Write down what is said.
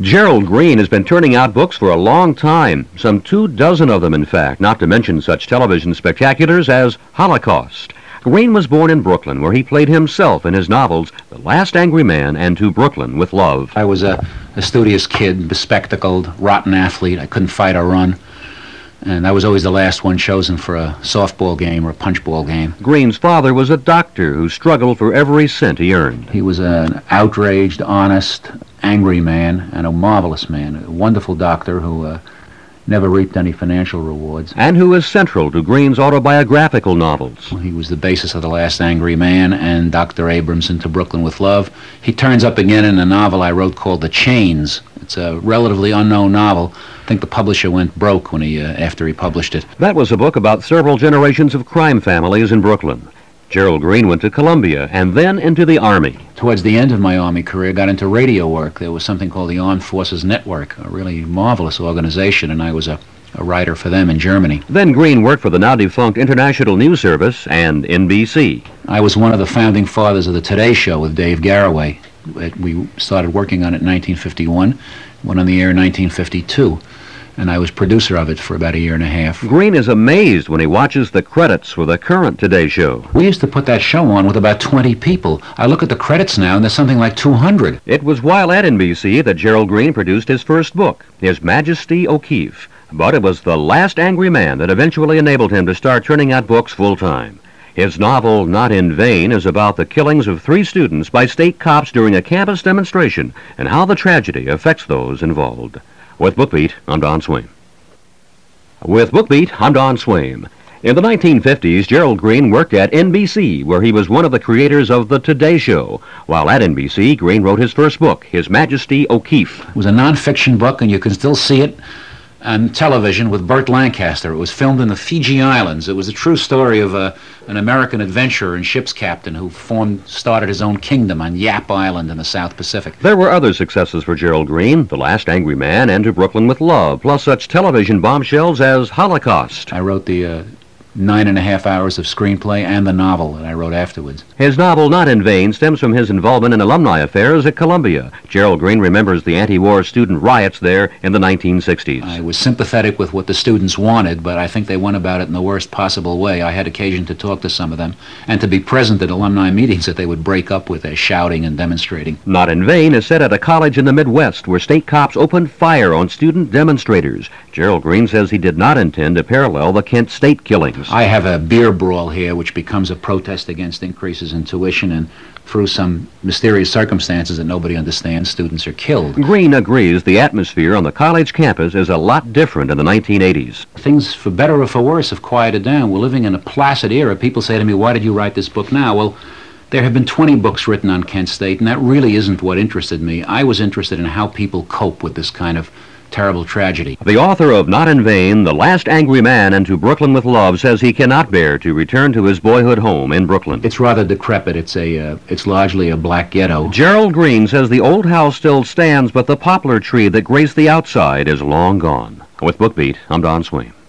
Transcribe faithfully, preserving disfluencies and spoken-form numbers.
Gerald Green has been turning out books for a long time, some two dozen of them in fact, not to mention such television spectaculars as Holocaust. Green was born in Brooklyn, where he played himself in his novels The Last Angry Man and To Brooklyn with Love. I was a, a studious kid, bespectacled, rotten athlete. I couldn't fight or run. And I was always the last one chosen for a softball game or a punchball game. Green's father was a doctor who struggled for every cent he earned. He was an outraged, honest, angry man and a marvelous man, a wonderful doctor who uh, never reaped any financial rewards. And who is central to Green's autobiographical novels. He was the basis of The Last Angry Man and Doctor Abrams and To Brooklyn with Love. He turns up again in a novel I wrote called The Chains. It's a relatively unknown novel. I think the publisher went broke when he, uh, after he published it. That was a book about several generations of crime families in Brooklyn. Gerald Green went to Columbia and then into the Army. Towards the end of my Army career, got into radio work. There was something called the Armed Forces Network, a really marvelous organization, and I was a, a writer for them in Germany. Then Green worked for the now-defunct International News Service and N B C. I was one of the founding fathers of the Today Show with Dave Garroway. We started working on it in nineteen fifty-one, went on the air in nineteen fifty-two, and I was producer of it for about a year and a half. Green is amazed when he watches the credits for the current Today Show. We used to put that show on with about twenty people. I look at the credits now, and there's something like two hundred. It was while at N B C that Gerald Green produced his first book, His Majesty O'Keefe. But it was The Last Angry Man that eventually enabled him to start turning out books full-time. His novel, Not in Vain, is about the killings of three students by state cops during a campus demonstration and how the tragedy affects those involved. With BookBeat, I'm Don Swaim. With BookBeat, I'm Don Swaim. In the nineteen fifties, Gerald Green worked at N B C, where he was one of the creators of The Today Show. While at N B C, Green wrote his first book, His Majesty O'Keefe. It was a nonfiction book, and you can still see it on television with Burt Lancaster. It was filmed in the Fiji Islands. It was a true story of a, an American adventurer and ship's captain who formed, started his own kingdom on Yap Island in the South Pacific. There were other successes for Gerald Green, The Last Angry Man and To Brooklyn with Love, plus such television bombshells as Holocaust. I wrote the uh, nine and a half hours of screenplay and the novel that I wrote afterwards. His novel, Not in Vain, stems from his involvement in alumni affairs at Columbia. Gerald Green remembers the anti-war student riots there in the nineteen sixties. I was sympathetic with what the students wanted, but I think they went about it in the worst possible way. I had occasion to talk to some of them and to be present at alumni meetings that they would break up with their shouting and demonstrating. Not in Vain is set at a college in the Midwest where state cops opened fire on student demonstrators. Gerald Green says he did not intend to parallel the Kent State killings. I have a beer brawl here which becomes a protest against increases in tuition, and through some mysterious circumstances that nobody understands, students are killed. Green agrees the atmosphere on the college campus is a lot different in the nineteen eighties. Things, for better or for worse, have quieted down. We're living in a placid era. People say to me, why did you write this book now? Well, there have been twenty books written on Kent State, and that really isn't what interested me. I was interested in how people cope with this kind of terrible tragedy. The author of Not in Vain, The Last Angry Man and To Brooklyn with Love says he cannot bear to return to his boyhood home in Brooklyn. It's rather decrepit. It's a, uh, it's largely a black ghetto. Gerald Green says the old house still stands, but the poplar tree that graced the outside is long gone. With BookBeat, I'm Don Swaim.